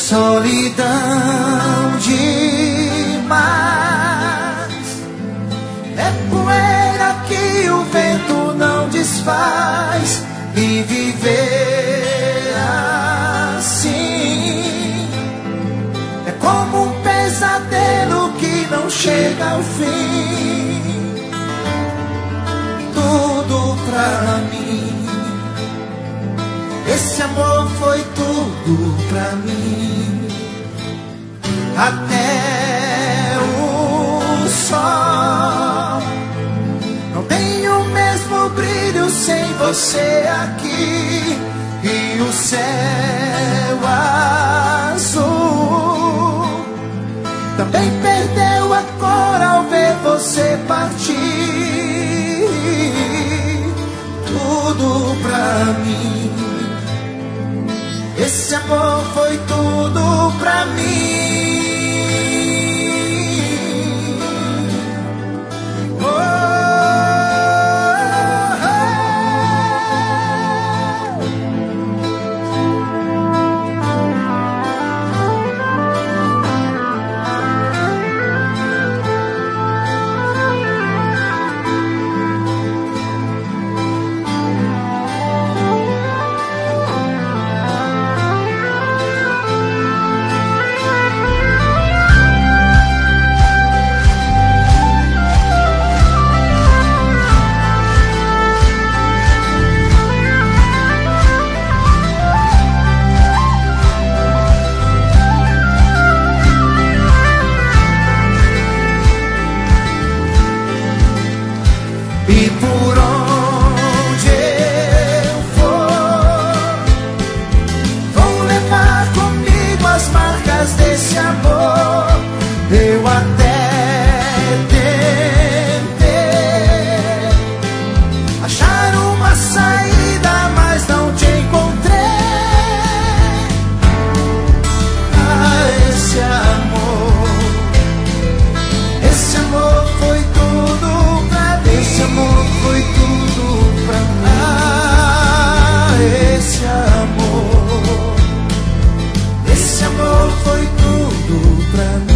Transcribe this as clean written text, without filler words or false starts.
solidão demais. É poeira que o vento não desfaz, e viver assim é como um pesadelo que não chega ao fim. Tudo pra mim, esse amor foi tudo pra mim. Até o sol não tem o mesmo brilho sem você aqui. E o céu azul também perdeu a cor ao ver você partir. Tudo pra mim, esse amor foi tudo pra mim. E por onde eu for, vou levar comigo as marcas desse amor. Eu até tentei achar uma saída, mas não te encontrei. Ah, esse amor foi tudo pra mim. Esse amor foi tudo pra mim. Ah, esse amor foi tudo pra mim.